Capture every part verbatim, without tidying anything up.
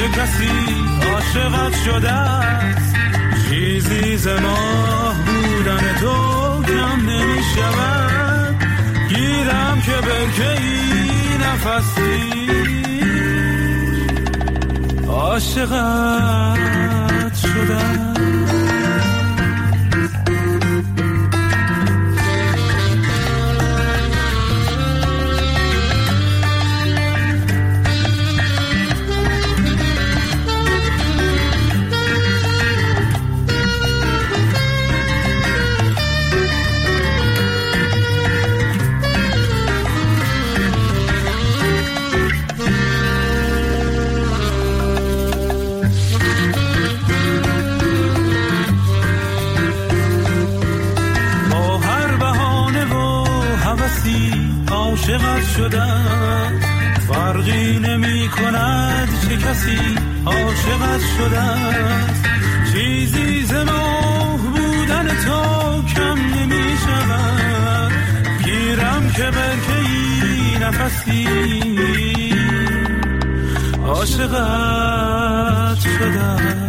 چه کسی عاشقت شده است. چیزی ز ماه بودن تو کم نمی شود. گیرم که برکه ای نفسی عاشقت شده است. عاشقت شدم فرقی نمی کند چه کسی عاشقت شدم. چیزی ز ماه بودن تو کم نمی شود. گیرم که برکه‌ای نفسی عاشقت شدم.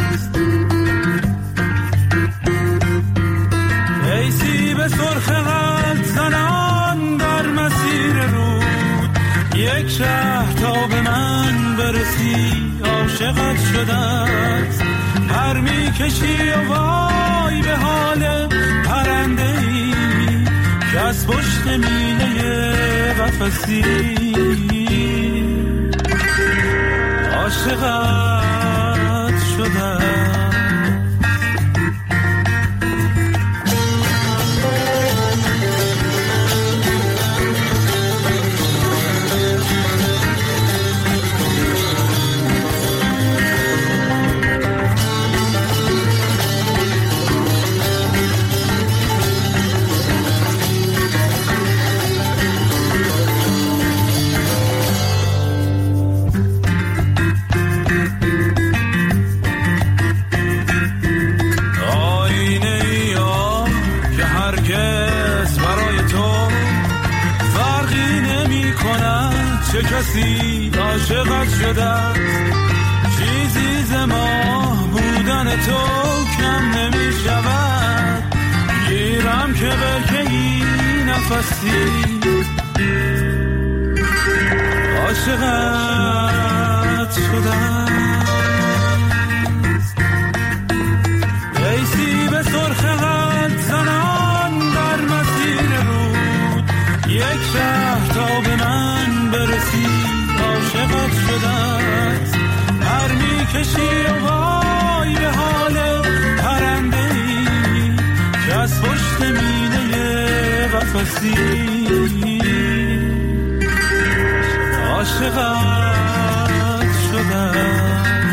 ایسی به سرخ قلب زنان در مسیر رود. یک شهر تا به من برسی عاشقت شده است. پر می کشی و وای به حال پرنده ای که از پشت مینه قفسی عاشقت شده است. چه کسی عاشقت شده است. چیزی ز ماه بودن تو کم نمی شود. گیرم که برکه‌ای نفسی عاشقت شده است. ایسی به سرخ قلب زنان در مسیر رود. یک شهر تا به من برسی عاشقت شده است. هر می کشی و وای به حال پرنده ای که از پشت مینه قفسی عاشقت شده است.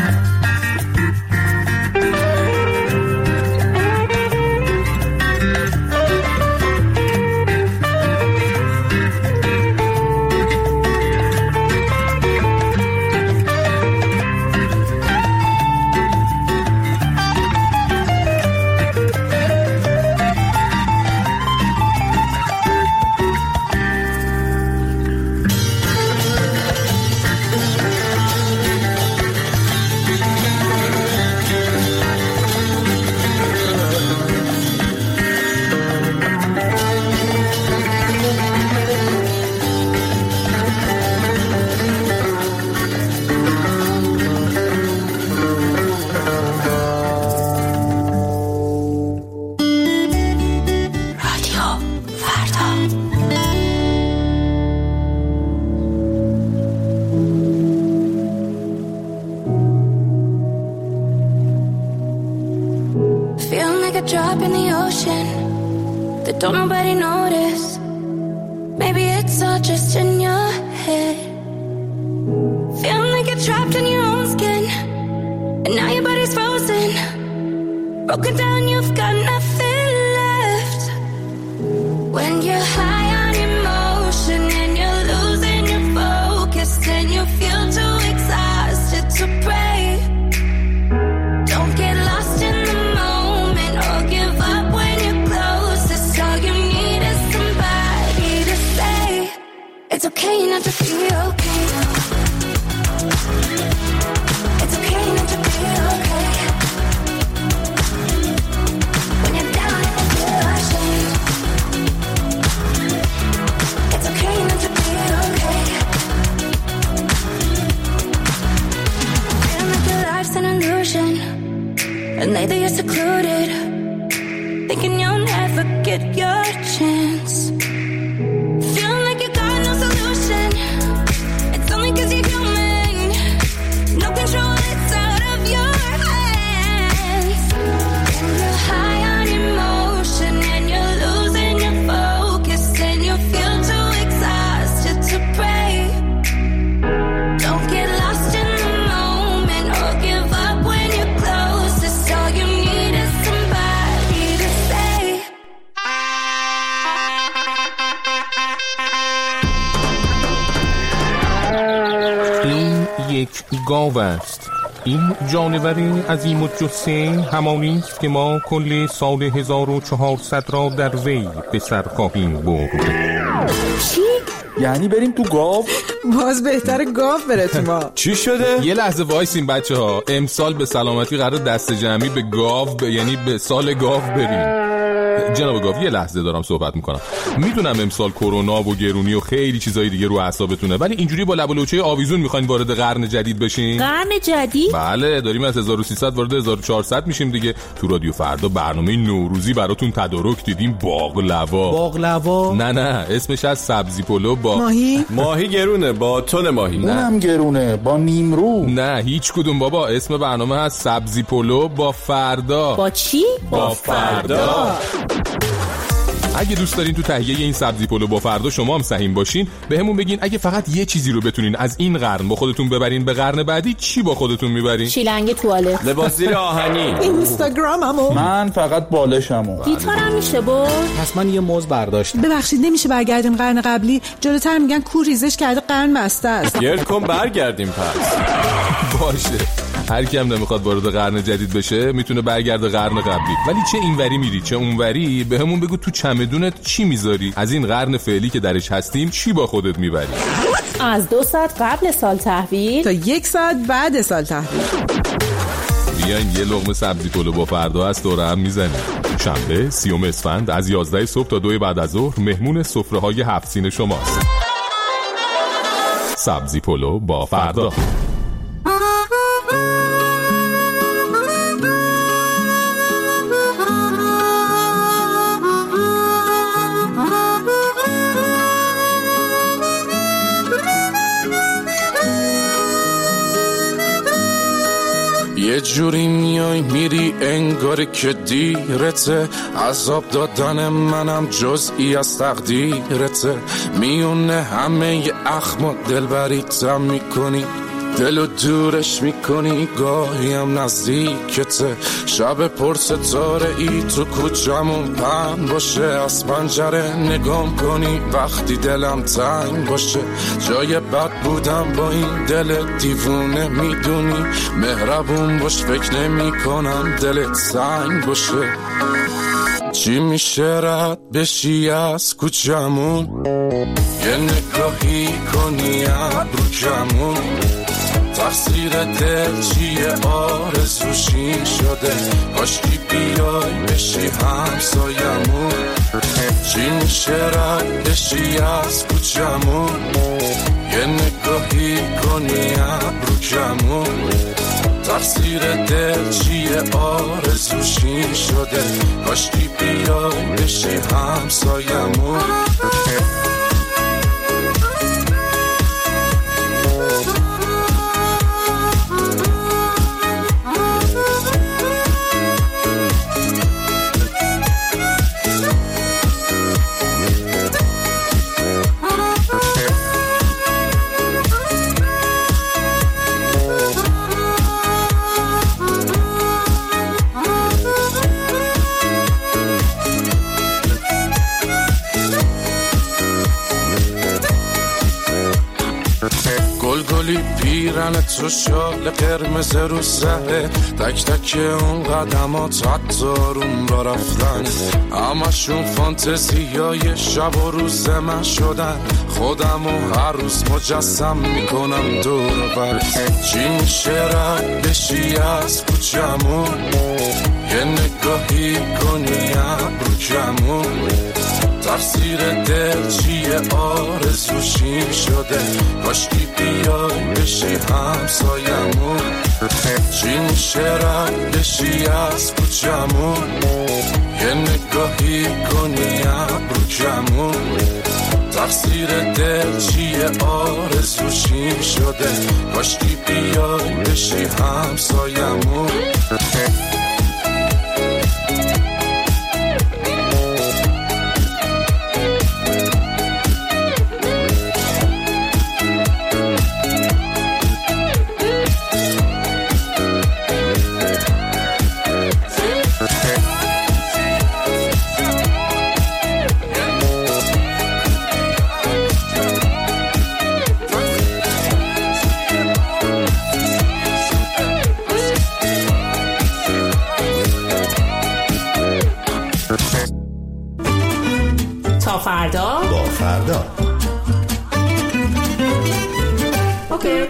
Drop in the ocean that don't nobody notice. Maybe it's all just in your head. Feeling like you're trapped in your own skin, and now your body's frozen. Broken down, you've got nothing left. When you're high on emotion and you're losing your focus, and you feel too exhausted to pray. Don't get lost in the moment or give up when you're closest. All you need is somebody to say it's okay not to feel okay. and lately you're secluded, thinking you'll never get your chance. Feeling like you got no solution. It's only 'cause you're human. No control, it's out of your hands. And you're high on emotion, and you're losing your focus, and you feel too exhausted to pray. Don't get lost in the moment or give up when you're closest. All you need is somebody to say. این یک گاو است. این جانور عظیم الجثه همانی است که ما کل سال هزار و چهارصد را در وی به سر خواهیم برد. چی؟ یعنی بریم تو گاو؟ باز بهتره گاو بره تو ما. چی شده؟ یه لحظه وایسین بچه ها، امسال به سلامتی قرار دست جمعی به گاو ب... یعنی به سال گاو بریم. جناب گاو یه لحظه دارم صحبت میکنم. میدونم امسال کرونا و گرونی و خیلی چیزای دیگه رو اعصابتونه، ولی اینجوری با لب و لوچه آویزون میخواین وارد قرن جدید بشین؟ قرن جدید؟ بله، داریم از هزار و سیصد وارد هزار و چهارصد میشیم دیگه. تو رادیو فردا برنامه نوروزی براتون تدارک دیدیم. باقلوا. باقلوا؟ نه نه، اسمش از سبزی پلو با ماهی. ماهی گرونه با تن ماهی. اونم گرونه با نیمرو. نه هیچ کدوم بابا، اسم برنامه هست سبزی پلو با فردا. با چی؟ با فردا. اگه دوست دارین تو تهیه این سبزی پلو با فردا شما هم سهیم باشین، به همون بگین اگه فقط یه چیزی رو بتونین از این قرن با خودتون ببرین به قرن بعدی، چی با خودتون میبرین؟ شیلنگ توالت، لباس زیر آهنی، اینستاگراممو. من فقط بالشمو. گیتارم میشه برد؟ پس من یه موز برداشت. ببخشید نمیشه برگردیم قرن قبلی؟ جلوتر میگن کور ریزش کرده قرن بسته است. گرد کن برگردیم پس. باشه، هر کی هم نمیخواد وارد قرن جدید بشه میتونه برگرده قرن قبلی. ولی چه اینوری میری چه اونوری، به همون بگو تو چمدونت چی میذاری؟ از این قرن فعلی که درش هستیم چی با خودت میبری؟ از دو ساعت قبل سال تحویل تا یک ساعت بعد سال تحویل. بیاین یه لقمه سبزی پلو با فردا از دوره هم میزنیم. شنبه سیوم اسفند از یازده صبح تا دو بعد از ظهر مهمون سفره های هفت سین شماست. سبزی پلو با فردا. یه جوری میای میری انگار که دیرته، عذاب دادن منم جزئی از تقدیرته، میونه همه ی اخم دلبریتم میکنی، دلو دورش میکنی گاهی هم نزدیکته، شب پر ستاره ای تو کوچمون پهن باشه، از پنجره نگام کنی وقتی دلم تنگ باشه، جای بد بودم با این دل دیوونه میدونی، مهربون باش فکر نمی کنم دلت سنگ باشه، چی میشه رد بشی از کوچمون، یه نگاهی کنی ابرو کمون، تقصیر دل چیه آرزوشی شده، کاشکی بیای بشی همسایمون، چی میشه رد بشی از کوچمون، یه نگاهی کنی ابرو کمون، تقصیر دل چیه آرزوشی شده، کاشکی بیای بشی همسایمون. گلی پیرن تو شال قرمز رو سهه، تک تک اون قدمات حتی روم را رفتن، همشون فانتزی های شب و روز من شدن، خودم و هر روز مجسم میکنم دور بر، چی میشه رد بشی از کوچمون، یه نگاهی کنی ابرو کمون، تقصیر دل چیه آرزوشی شده، کاشکی بیای بشی همسایمون. چی میشه ردشی از کوچمون، یه نگاهی کنی ابرو کمون، تقصیر دل چیه آرزو چی شده، کاشکی بیای بشی همسایمون. تا فردا با فردا. اوکی.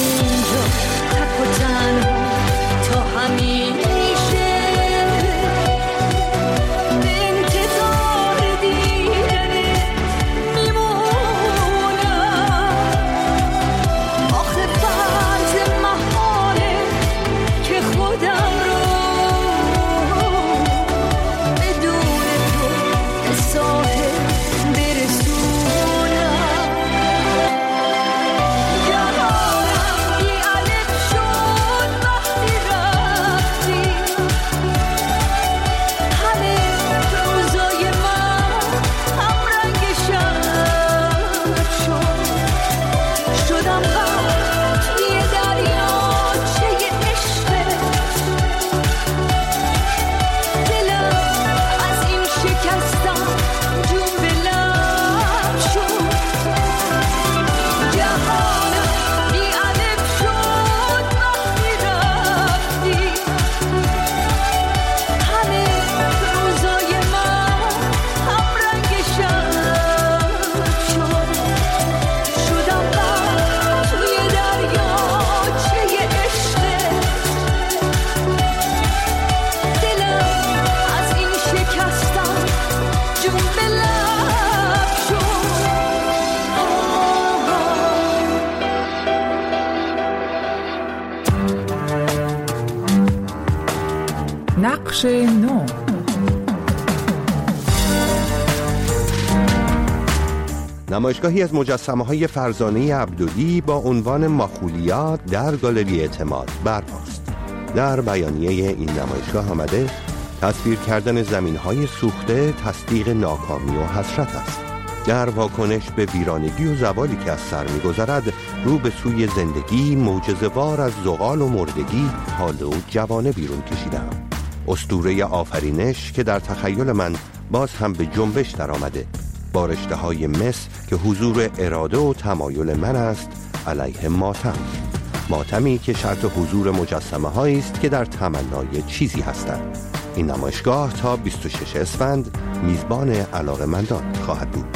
تک و تنها تا همیشه نقش نو. نمایشگاهی از مجسمه‌های فرزانه عبدلی با عنوان ماخولیات در گالری اعتماد برپاست. در بیانیه این نمایشگاه آمده تصویر کردن زمین‌های سوخته تصدیق ناکامی و حسرت است. در واکنش به ویرانگی و زوالی که از سر می‌گذرد، رو به سوی زندگی معجزه‌وار از زغال و مردگی حال و جوانه بیرون کشیدم. اسطوره آفرینش که در تخیل من باز هم به جنبش در آمده، با رشته‌های مس که حضور اراده و تمایل من است علیه ماتم. ماتمی که شرط حضور مجسمه هایی است که در تمنای چیزی هستند. این نمایشگاه تا بیست و شش اسفند میزبان علاقه‌مندان خواهد بود.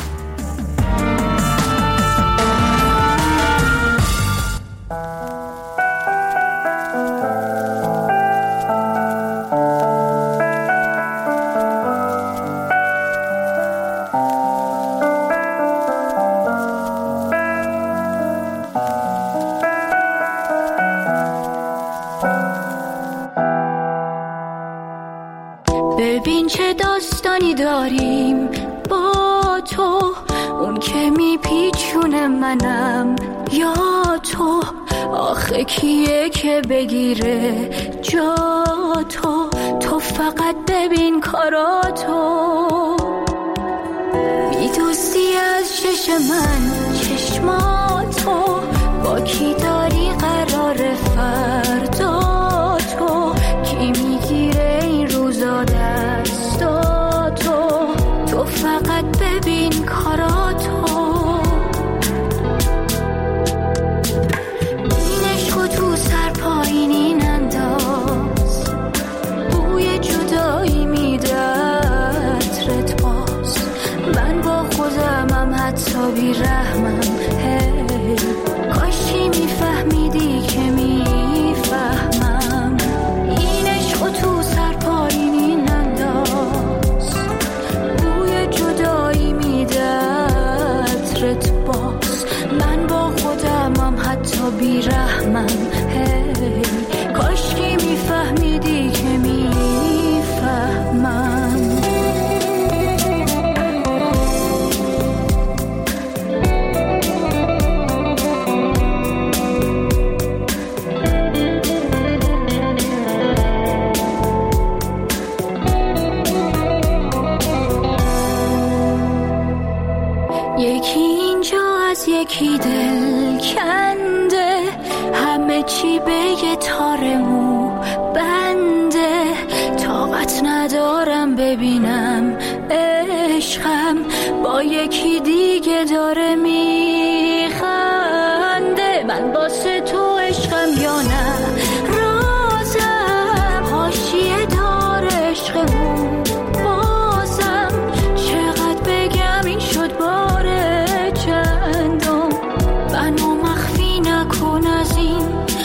ببین چه داستانی داریم با تو، اون که میپیچونه منم یا تو. آخه کیه که بگیره جا تو؟ تو فقط ببین کاراتو، میدوزی از چش من چشماتو. با کی داری قرار فردا تو؟ کی میگیره این روزا دستاتو؟ تو فقط ببین کاراتو. این عشقو تو سر پایینی ننداز، بوی جدایی میده عطرت باز. من با خودمم حتی بی رحمم، هی کاشی میفهمیدی که میفهمم. این عشقو تو سر پایینی ننداز، بوی جدایی میده عطرت باز. من با خودمم حتی بی رحمم، هی کاشکی میفهمیدی که میفهمم. یکی اینجا از یکی دل کنده، همه چی به یه تار مو بنده. طاقت ندارم ببینم عشقم با یکی دیگه داره میخنده. من واسه تو عشقم یا نه رازم، حاشیه دار عشقمون بازم. چقدر بگم این شد باره چندم، منو مخفی نکن از این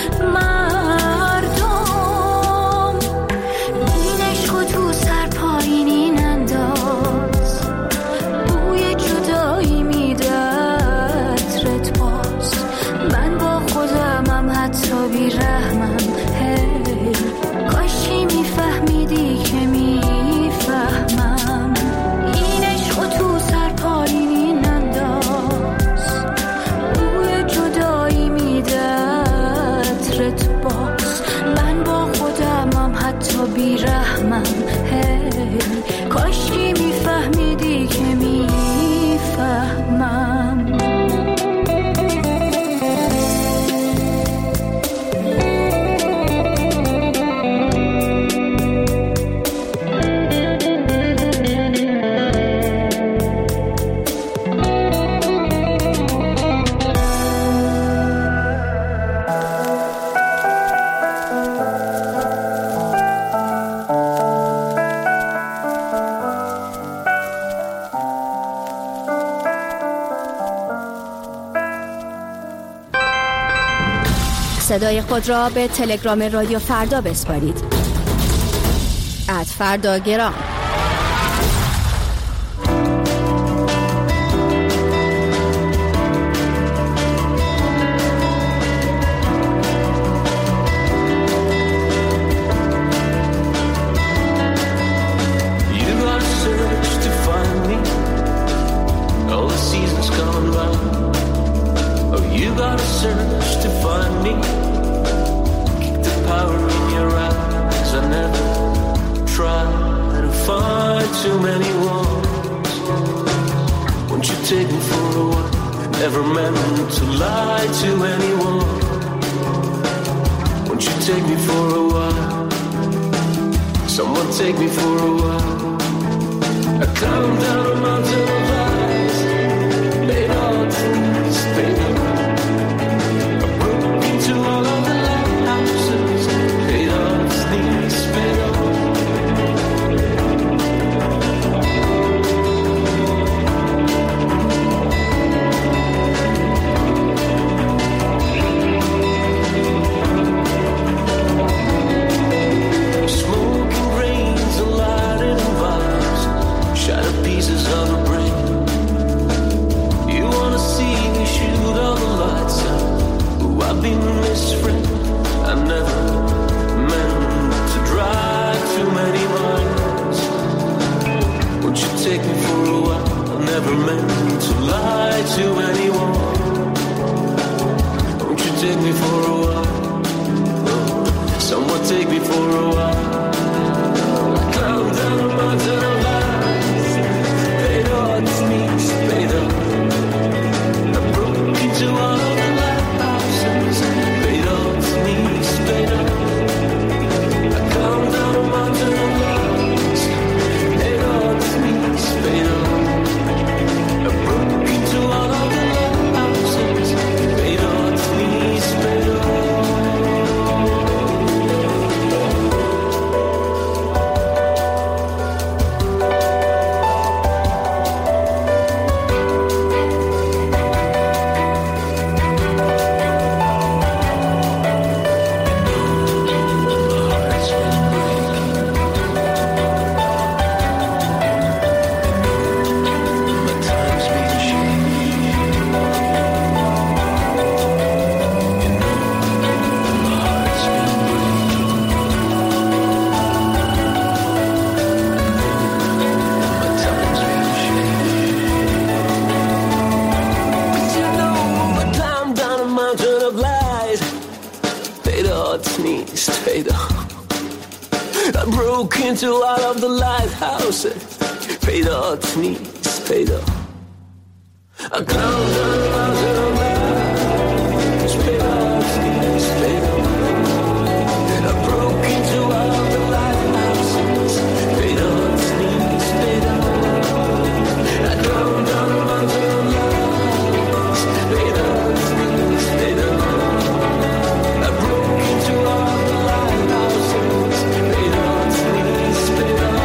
مردم. این عشقو تو سر پایینی ننداز، بوی جدایی میده عطرت باز. من با خودمم حتی بی رحمم، هی کاشی میفهمیدی که میفهمم. این عشقو تو سر پایینی ننداز، بوی جدایی میده عطرت باز. من با خودمم حتی بی رحمم، هی کاشکی میفهمیدی که میفهمم. صدای خود را به تلگرام رادیو فردا بسپارید. ات فردا گرام. too many wrongs. Won't you take me for a while? Never meant to lie to anyone. Won't you take me for a while? Someone take me for a while. I climbed down a mountain of lies, laid all things, baby. I broke into all of the lighthouses, paid off things, paid off. Pieces of a brain. You wanna see me shoot all the lights out? Ooh, I've been this friend. I never meant to drive too many miles. Won't you take me for a while? I never meant to lie to anyone. Won't you take me for a while? Oh, someone take me for a while. I climbed down a mountain of light. I broke into all of the lighthouses, paid off knees, paid up. I climbed down a mountain of lights, paid off knees, paid up. I broke into all of the lighthouses, paid off knees, paid up. I broke into all of the lighthouses, paid off knees, paid off. I climbed down a mountain of lights, paid off knees, paid off. I broke into all of the lighthouses, paid off knees, paid off. I climbed down a mountain of lights, paid off knees, paid off. I broke into all of the lighthouses, paid off knees, paid off.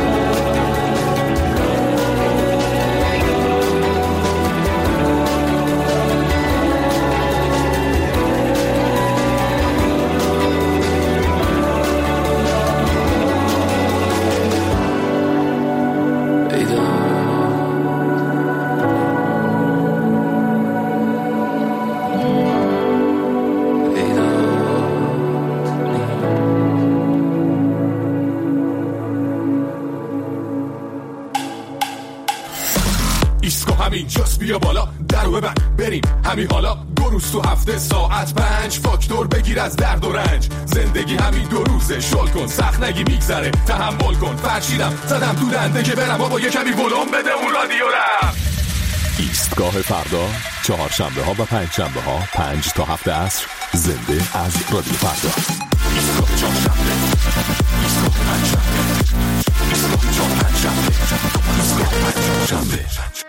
اینجاست بیا بالا درو ببند بریم همین حالا دو روز تو هفته ساعت پنج فاکتور بگیر از درد و رنج زندگی همین دو روزه شل کن سخت نگی میگذره تحمل کن فرشیدم زدم تو دنده که برم بابا یه کمی ولوم بده اون رادیو رم. ایستگاه فردا چهارشنبه ها و پنج شنبه ها پنج تا هفت عصر زنده از رادیو فردا. ایستگاه چهارشنبه ایستگاه پنج شنبه ایستگاه چهار پنج شنبه ایستگاه پنج شنبه.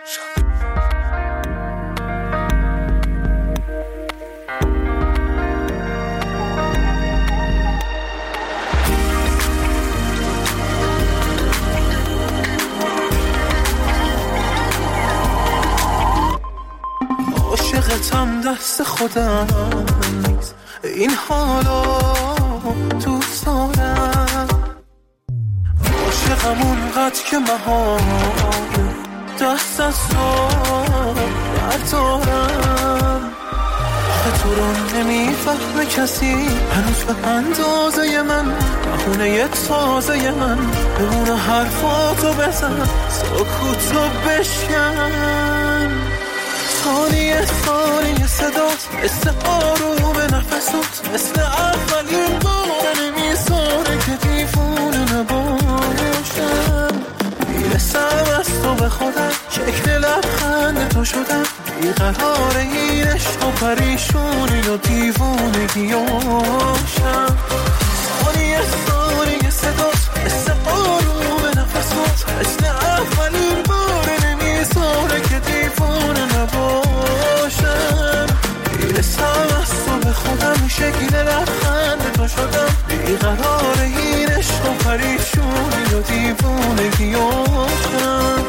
عاشقتم دست خودم نیست این حالا دوست دارم عاشقم اونقدر که مهار دست از تو بردارم آخه تو رو نمیفهمه کسی هنوز به اندازه من بهونه یه تازه من بمونه حرفاتو بزن سکوتو بشکن ثانیه ثانیه صدات مثل آروم نفسات مثل اولین بار نمیذاره که دیوونه نباشم میرسم خودم شکل لبخند تو شدم بیقرار این عشق و پریشونی و دیوونگیاشم ثانیه ثانیه صدات مثل آروم نفسات مثل اولین بار نمیذاره که دیوونه نباشم میرسم از تو به خودم شکل لبخند تو شدم بیقرار این عشق و پریشونی و دیوونگیاشم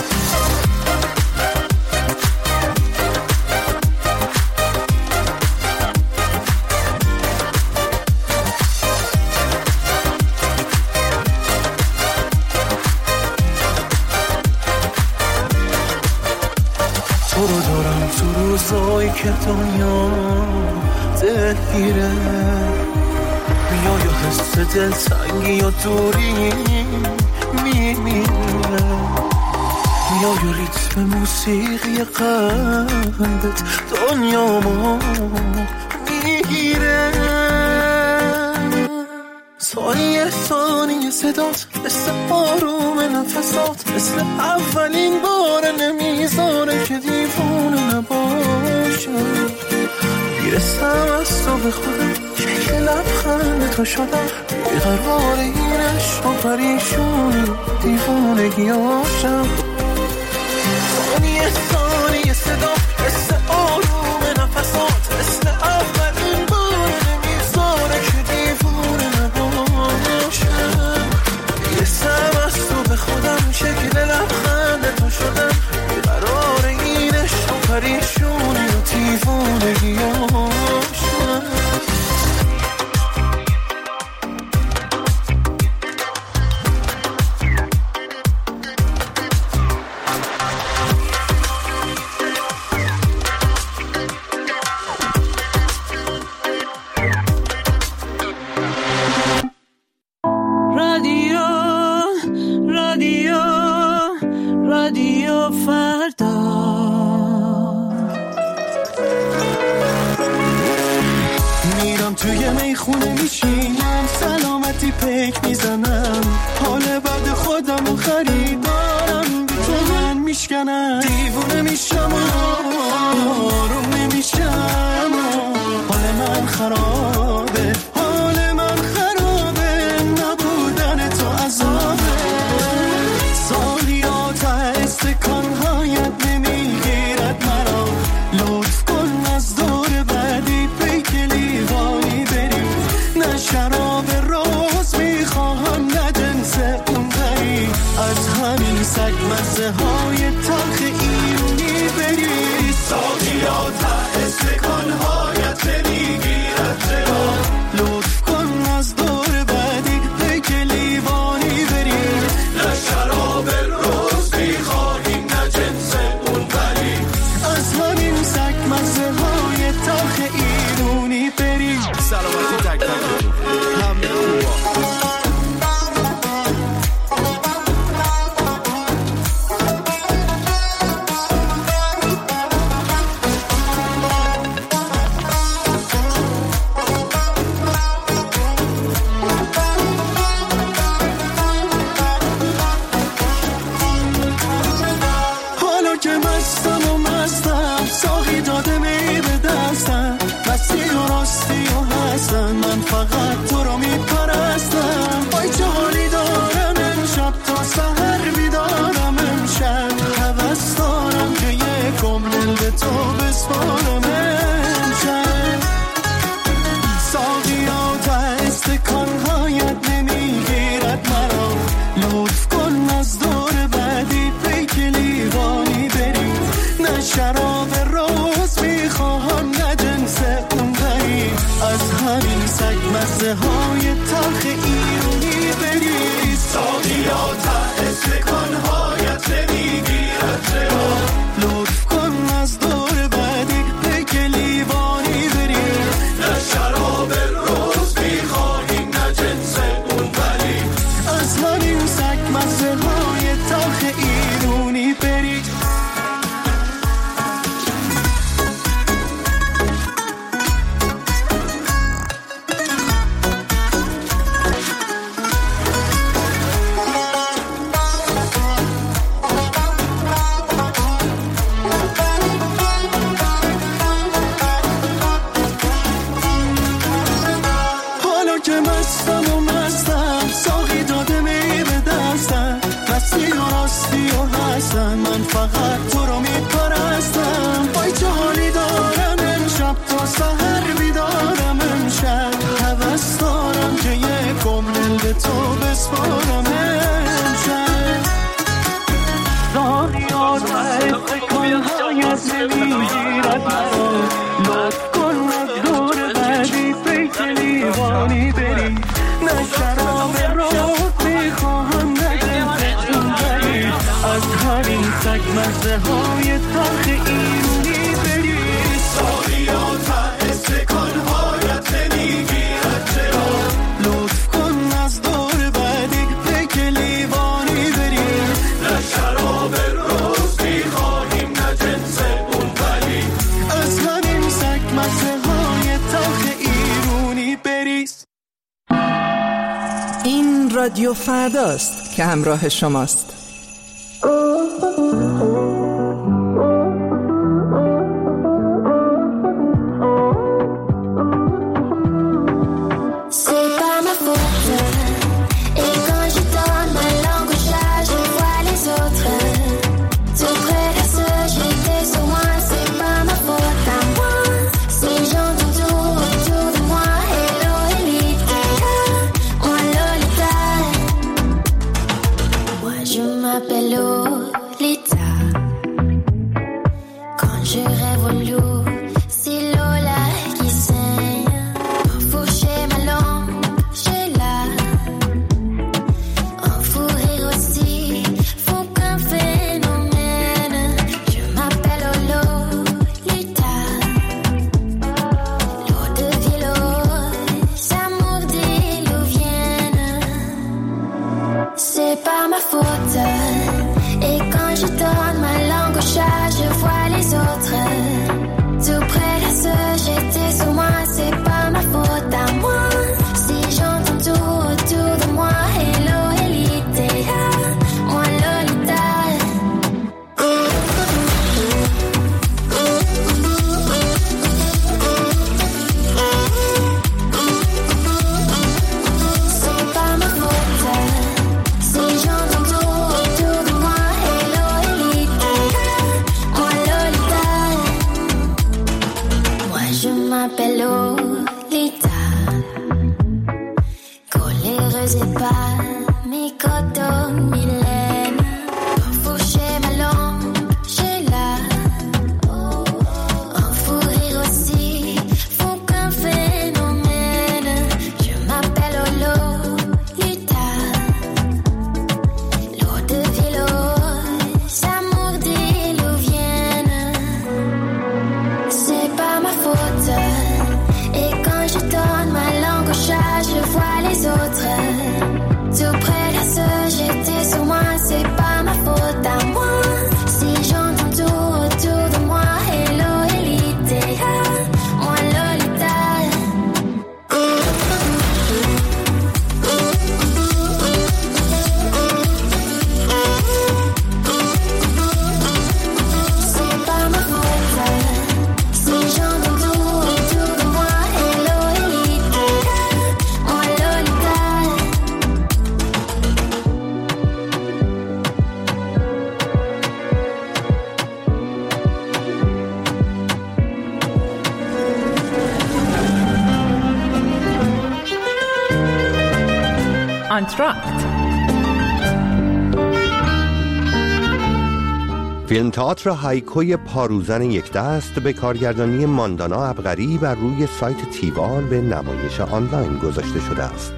تو رو دارم تو روزایی که دنیا دلگیره میای و حس دلتنگی و دوری میمیره میای و ریتم موسیقی قلبت دنیامو میگیره ثانیه ثانیه صدات مثل آروم نفسات مثل اولین بار نمیذاره که دیوونه نباشم میرسم از تو به خودم شکل لبخند تو شدم بیقرار این عشق و پریشونی دیوونگیاشم ثانیه ثانیه صدات مثل آروم نفسات مثل اولین بار نمیذاره که دیوونه نباشم میرسم از تو به خودم شکل لبخند تو شدم بیقرار این عشق و پریشونی و دیوونگیاشم توی میخونه میشینم سلامتی پیک میزنم حال بعد خودم و خریدارم بی تو من میشکنم دیوونه میشم و آروم نمیشم حال من خرابه حال من خرابه نبودن تو عذابه سالیات استکانهایت نمیگیرد مرا لطف کن از دور بعدی پیک لیوانی بریم نه شراب روز میخواهم نه جنس اون دری از همین سگ مزه های تلخ ایرونی بری سالیات استکانهایت نمیگیرد مرا لطف کن از دور بعدی پیک لیوانی بریم نه شراب روز میخواهیم نه جنس اون دری از همین سگ مزه های تلخ ایرونی بریم سلامتی تک تک همه خوبا حالا که مستم و مستم ساقی داده می به دستم مستی و راستی و هستم من فقط تو رو میپرستم وای چه حالی دارم امشب تا سحر بیدارم امشب هوس دارم که یک عمر به تو بسپارم امشب ساقیات استکانهایت نمیگیرد مرا لطف کن از دور بعدی پیک لیوانی بریم نه شراب روز میخواهم نه جنس اون دری از همین سگ مزه های تلخ ایرونی بری ساقیات استکانهایت نمیگیرد مرا لطف کن از دور بعدی فقط تو رو میپرستم. وای چه حالی دارم امشب تا سحر بیدارم امشب. هوس دارم که یک عمر به تو بسپارم امشب. دانیان کانهایت نمیگیرد مرا. لطف کن از دور بعدی پیک لیوانی بری. نه شراب روت میخواهم نه دلتون بری. از همین سگ مزه های تلخ ایرونی بری. سالیا ته سکانهایت نمیگیرد چرا. لطف کن از دور بعدی پیک لیوانی بری. نه شراب روز میخواهیم نه جنس اون ولی. از همین سگ مزه های تلخ ایرونی بریز. این رادیو فرداست که همراه شماست. فیلم تئاتر هایکوی پاروزن یک دست به کارگردانی ماندانا عبقری بر روی سایت تیوال به نمایش آنلاین گذاشته شده است.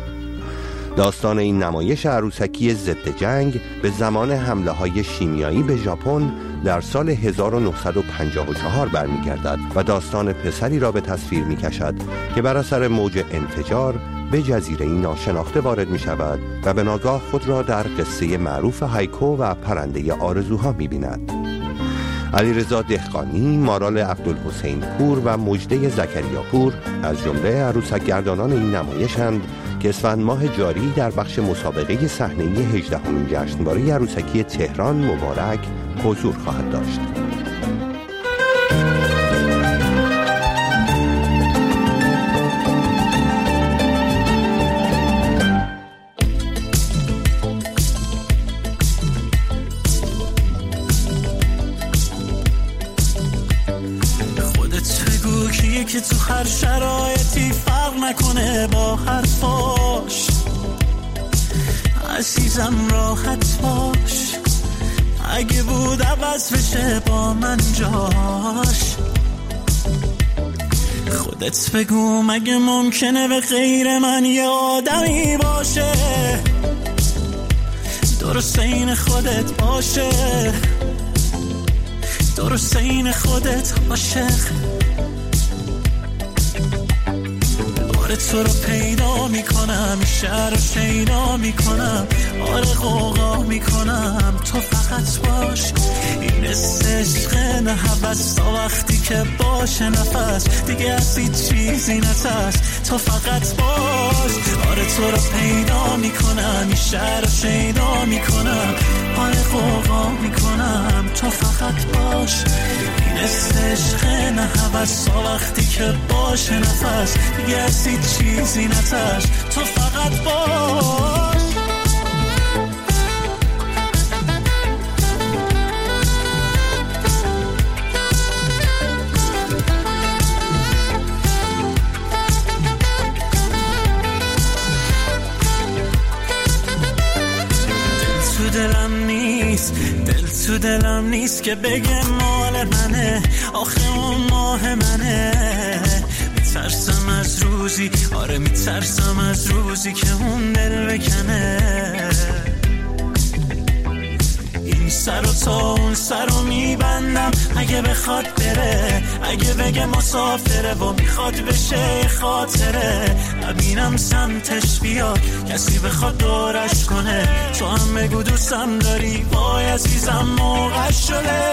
داستان این نمایش عروسکی ضد جنگ به زمان حمله های شیمیایی به ژاپن در سال هزار و نهصد و پنجاه و چهار برمیگردد و داستان پسری را به تصویر می کشد که بر اثر موج انفجار به جزیره ناشناخته وارد می شود و به ناگاه خود را در قصه معروف هایکو و پرنده آرزوها می بیند. علیرضا دهقانی، مارال عبدالحسین پور و مجده زکریا پور از جمله عروسک گردانان این نمایشند که اسفند ماه جاری در بخش مسابقه صحنه‌ای هجدهمین جشنواره عروسکی تهران مبارک حضور خواهد داشت. هر شرایطی فرق نکنه با حرفاش. عزیزم راحت باش، اگه بود عوض بشه با من جاش. خودت بگو مگه ممکنه به غیر من یه آدمی باشه درست این خودت باشه، درست این خودت عاشق. آره تو رو پیدا میکنم، شهر رو شیدا میکنم، آره غوغا میکنم، تو فقط باش. این عشق نه هوس تا وقتی که باشه نفس دیگه از هیچ چیزی نترس، تو فقط باش. آره تو رو پیدا میکنم، این شهر رو شیدا میکنم، آره غوغا میکنم، تو فقط باش. این عشق نه هوس تا وقتی که باشه نفس دیگه از هیچ چیزی نترس، تو فقط باش. دلم نیست، دل تو دلم نیست که بگه مال منه، آخه اون ماه منه. میترسم از روزی، آره میترسم از روزی که اون دل بکنه. این سر و تا اون سر رو میبندم اگه بخواد بره، اگه بگه مسافره و میخواد بشه خاطره. نبینم سمتش بیاد کسی بخواد دورش کنه، تو هم بگو دوستم داری وای عزیزم موقع شده.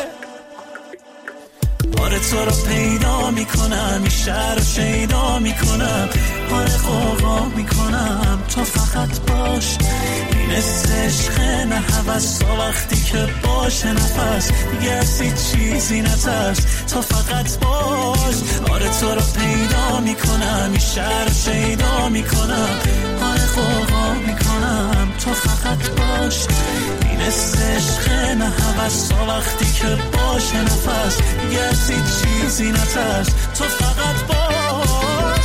آره تو رو پیدا میکنم، این شهر رو شیدا میکنم، آره غوغا میکنم، تو فقط باش. این عشق نه هوس تا وقتی که باشه نفس دیگه از هیچ چیزی نترس، تو فقط باش. آره تو رو پیدا میکنم، این شهر رو شیدا میکنم، آره غوغا میکنم، تو فقط باش. این عشق نه هوس تا وقتی که باشه نفس دیگه از هیچ چیزی نترس، تو فقط باش.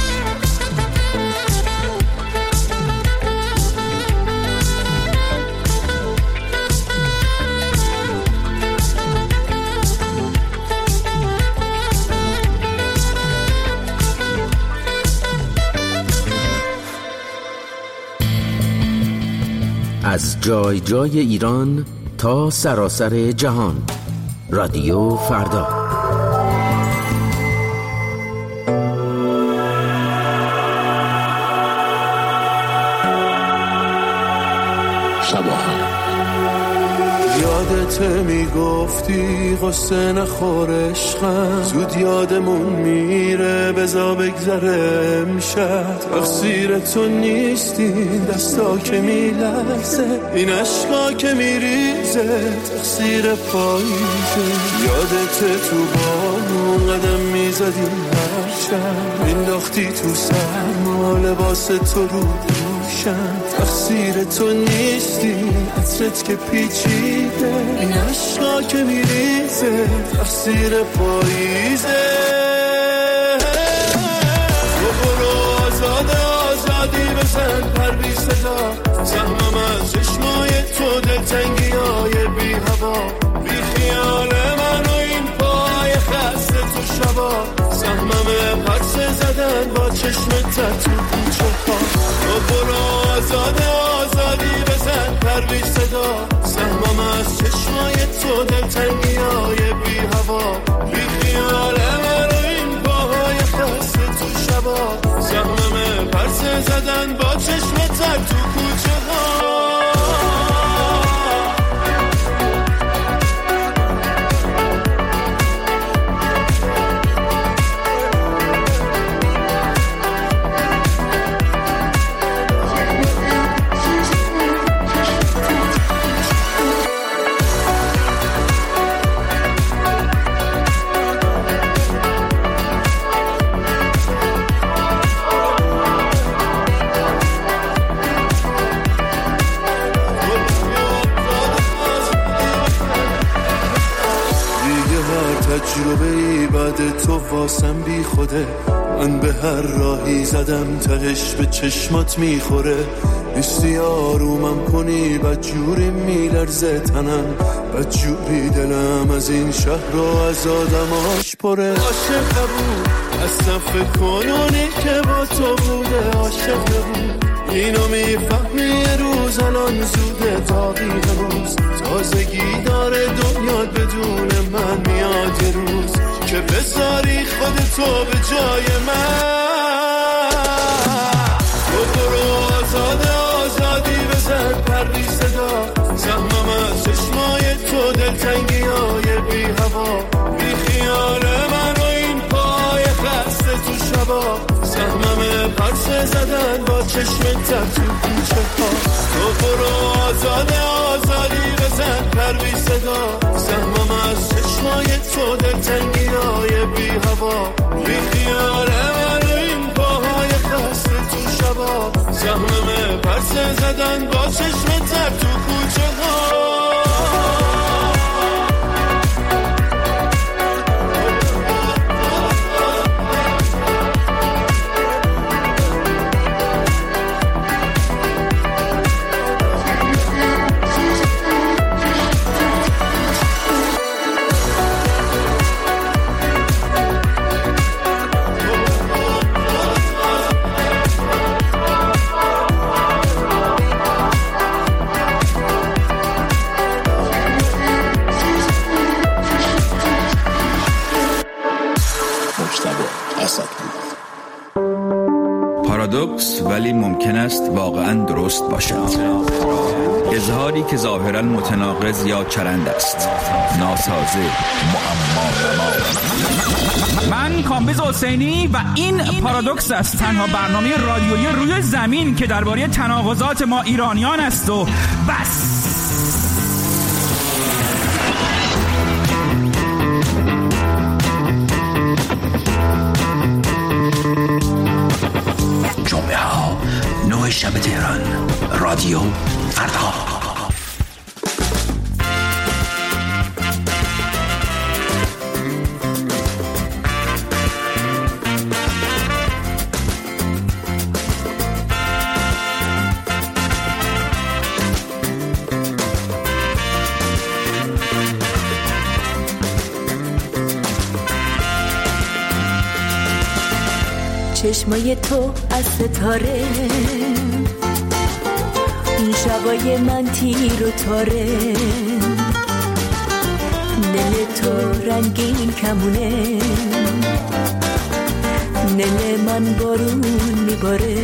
از جای جای ایران تا سراسر جهان، رادیو فردا. شباهان یادت میگفتی قصه نخور عشقم، زود یادمون میره بزا بگذره امشب. تقصیر تو نیستی دستا که میلرزه، این عشقا که میریزه تقصیر پاییزه. یادت تو بامون قدم میزدیم هر شب، مینداختی تو سرما لباس تو رو دوشم. تقصیر تو نیستی عطرت که پیچیده، این عشقا که میریزه تقصیر پاییزه. تو برو آزاده آزادی بزن پر بی صدا، سهمم از چشمای تو دلتنگی های بی هوا، بی خیال من و این پای خسته تو شبا. سهمم پرس زدن با چشمت تو کوچه ها. تو برو آزاده آزادی بزن پر بی صدا، سهمم از چشمای تو دلتنگی های بی هوا، بی خیال من و این پاهای خسته تو شبا. سهمم پرس زدن با چشمت تو کوچه ها. تجربه بعد تو واسم بی خوده. من به هر راهی زدم تهش به چشمات میخوره. نیستی آرومم کنی بدجوری میلرزه تنم، بدجوری دلم از این شهر و از آدماش پره. عاشق بود اصلا فکر کنونی که با تو بوده. عاشق بود اینو میفهمی یه روز الان زوده داغی هنوز. تازگی داره دنیا بدون من میاد یه روز که بذاری خودتو به جای من. تو برو آزاده آزادی بزن پری صدا. زحمم از چشمای تو دلتنگی های بی هوا. بی خیال من و این پای خسته تو شبا. زحمم پرسه زدن با چشم تر تو کوچه ها. تو برو آزاده آزادی بزن پری صدا. زحمم از چشمای تو دلتنگی های بی هوا. بی خیال من و این پاهای خسته تو شبا. زحمم پرسه زدن با چشم تر تو کوچه ها. پارادوکس ولی ممکن است واقعا درست باشد. اظهاری که ظاهرا متناقض یا چرند است، ناسازه، معما. من کامبیز حسینی و این پارادوکس است، تنها برنامه رادیویی روی زمین که درباره تناقضات ما ایرانیان است و بس. جمعه ها نه شب تهران، رادیو فردا. چشمای تو از ستاره، این شبای من تیر و تاره. دل تو رنگین کمونه، دل من بارون میباره.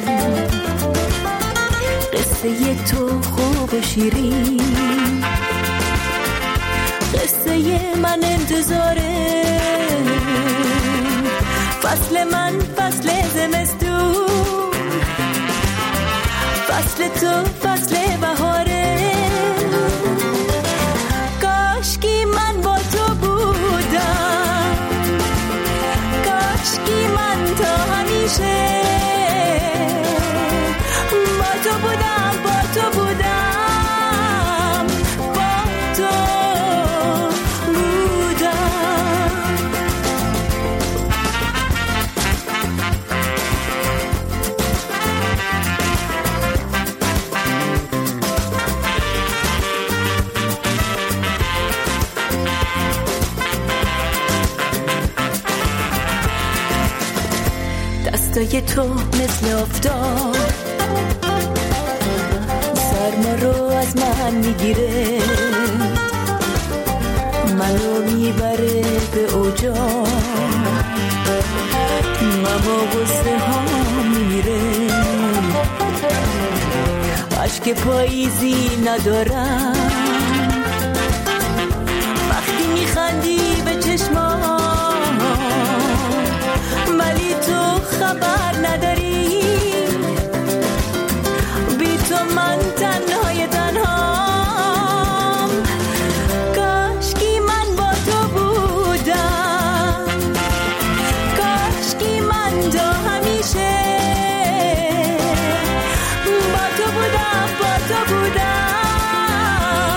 قصه تو خوب و شیرین، قصه من انتظاره. فصل من فصل زمستون، فصل تو فصل بهاره. کاشکی من با تو بودم، کاشکی من تا همیشه با تو بودم، با تو بودم، با تو بودم. دستای تو مثل آفتاب سرما رو از من میگیره، منو میبره به اوجا، ماما غصه ها میمیره. عشق پاییزی ندارم وقتی میخندی به چشمام، ولی تو خبر نداری بی تو من تنهای تنهام. کاشکی من با تو بودم، کاشکی من تا همیشه با تو بودم، با تو بودم،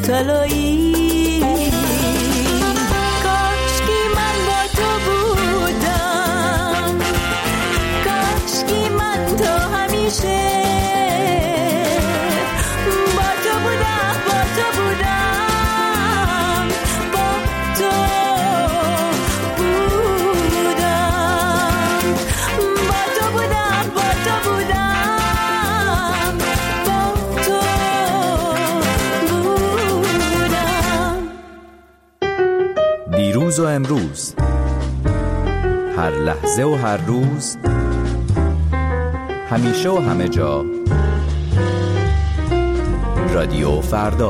طلایی. کاشکی من با تو بودم، کاشکی من تا همیشه با تو بودم، با تو بودم، با تو بودم، با تو بودم، با تو بودم، با تو بودم. دیروز و امروز، هر لحظه و هر روز، همیشه و همه جا، رادیو فردا.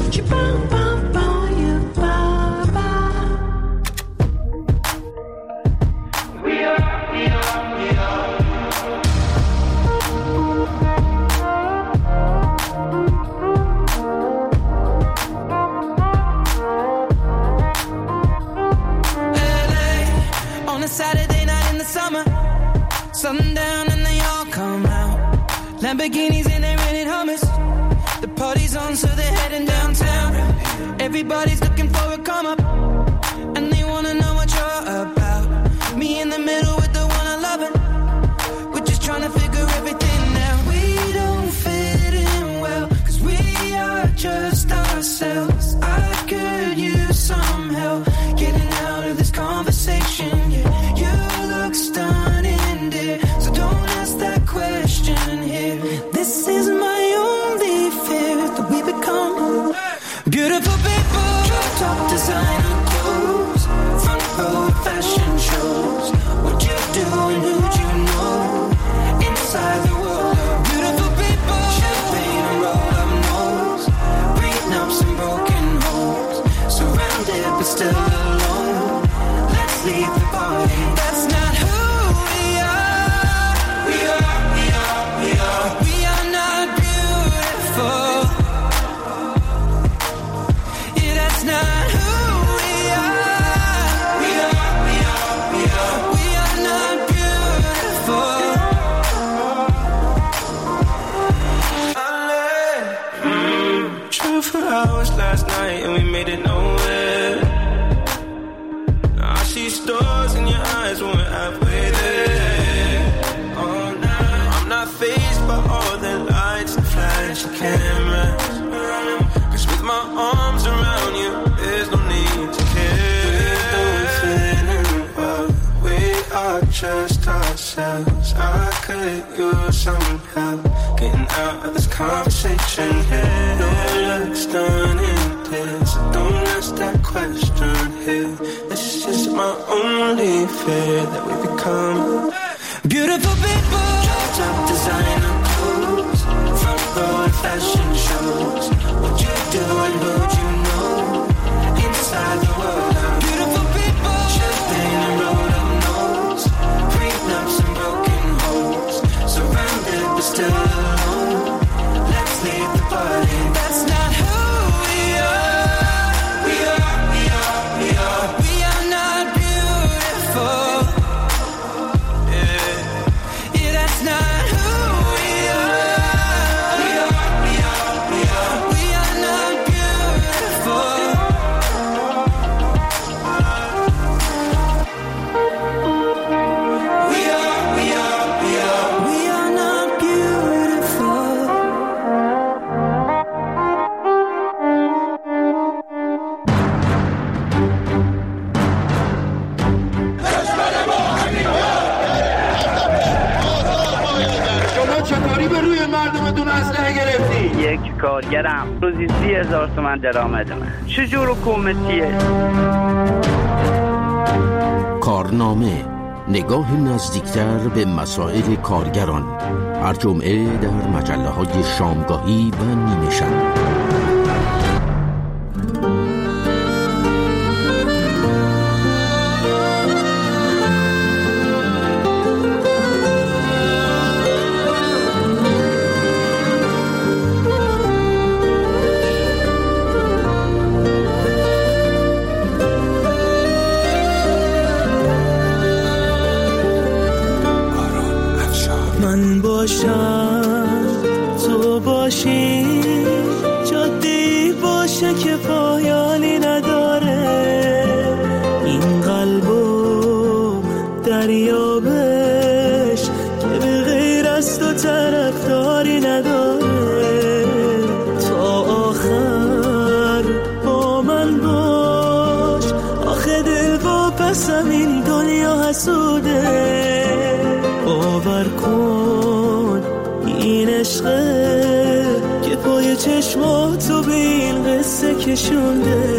Sundown and they all come out. Lamborghinis and they rented hummus. The party's on, so they're heading downtown. Everybody's looking for a come up, and they wanna know what you're about. Me in the middle with the one I love it. We're just trying to figure everything out. We don't fit in well, cause we are just ourselves. I could use some help getting out of this conversation. Yeah, you look stunning, dear, so don't ask that question here. This is my only fear, that we become beautiful people. Top designer clothes, front row fashion shows. What you do and who'd you know? Inside the world of beautiful people. Champagne and roll up nose, prenups and broken homes. Surrounded but still alone. Let's leave the party. That's not who we are. We are, we are, we are. We are not beautiful. Yeah, that's not who we are. We are, we are, we are. We are not beautiful. Mm. Drove for hours last night and we made it nowhere. I see stars in your eyes when we're halfway there. Oh, nah. I'm not fazed by all the lights and flashy cameras. Cause with my arms around you, there's no need to care. We don't fit in well, we are just ourselves. I could use some help getting out of this conversation here. No looks done in this, so don't ask that question here. This is my only fear, that we become beautiful people. Top designer clothes, front row fashion shows. What you do and who'd you know? Inside the world of beautiful people. Champagne and roll up nose, prenups and broken homes. Surrounded but still alone. Let's leave the party. That's not who we are. We are, we are, we are. We are not beautiful. Yeah, yeah, that's not who we are. We are, we are, we are. We are not beautiful. We are, we are, we are. We are not beautiful. شما چطوری به روی مردمتون اسلحه گرفتی؟ یک کارگرم روزی سی هزار تومن درآمد من. چجور حکومتیه؟ کارنامه، نگاه نزدیکتر به مسائل کارگران، هر جمعه در مجله های شامگاهی و نیمه شب. من باشم تو باشی جاده‌ای باشه میشه که پایانی نداره این قلبو دریابش که به غیر از تو طرفداری نداره تا آخر با من باش آخه دل با پسم این دنیا حسوده باور کن این عشقه که پای چشماتو به این قصه کشونده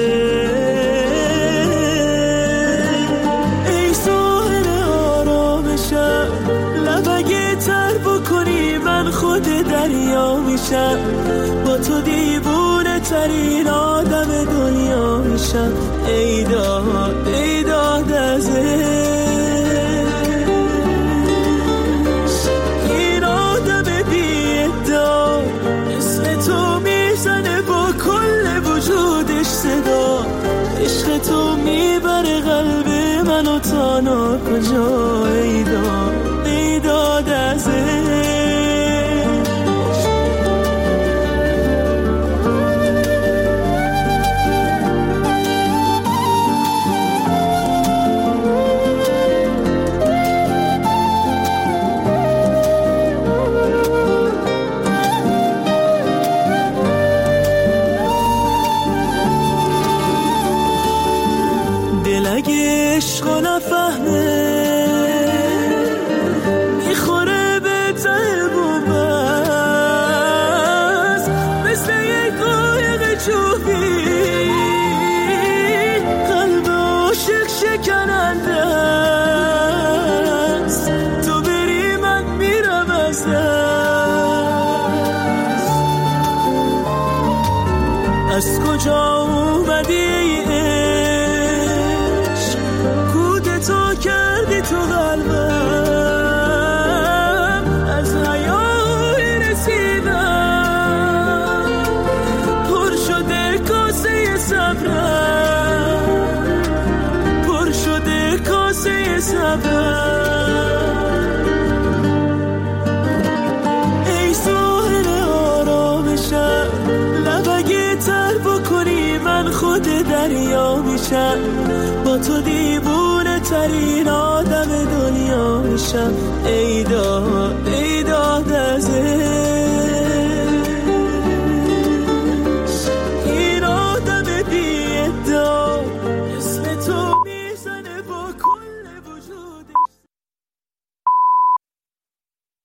ای ساحل آرامشم لبگه تر بکنی من خود دریا میشم با تو دیوونه ترین آدم دنیا میشم ای داد ای داد از این آدم بی ادعا اسم تو میزنه با کل وجودش صدا عشق تو میبره قلب منو تا ناکجا ای داد ای داد از عشقو نفهمه میخوره به ته بومبست مثل یک قایق چوبی قلب عاشق شکننده است تو بری من میرم از دست از کجا اومدی کردی تو قلبم از حیای رسیدم پر شده کاسه صبرم پر شده کاسه صبرم ای ساحل آرامشم لبگه تر بکنی من خود دریا میشم با تو دیوونه ترین آدم دنیا میشم ای داد